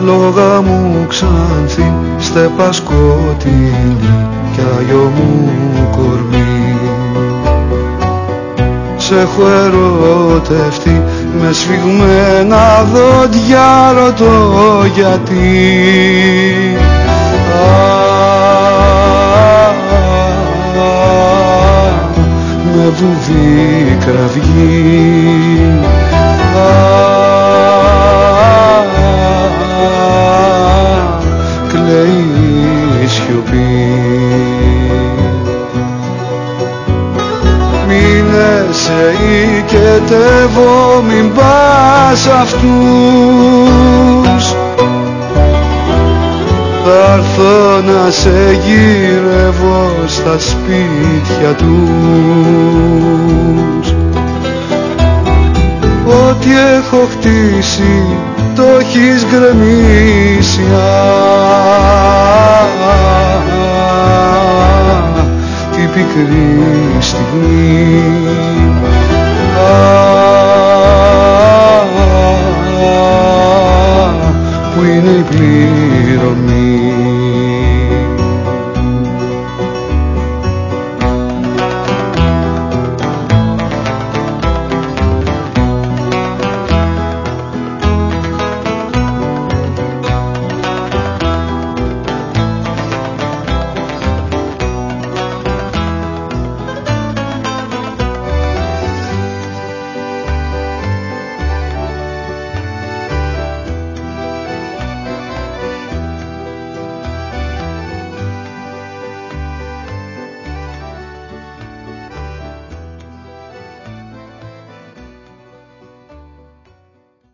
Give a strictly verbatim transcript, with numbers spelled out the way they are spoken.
Λόγα μου ξανθή, στέπα σκότεινη κι άγιο μου κορμί. Σ' έχω ερωτευτεί με σφιγμένα δόντια, ρωτώ γιατί. Α, με βουβή κραυγή. Α, κλαίει η σιωπή. Μείνεσαι οικετεύω, μην πας αυτούς. Θα έρθω να σε γυρεύω στα σπίτια τους. Ό,τι έχω χτίσει το έχεις γκρεμίσει. Την πικρή στιγμή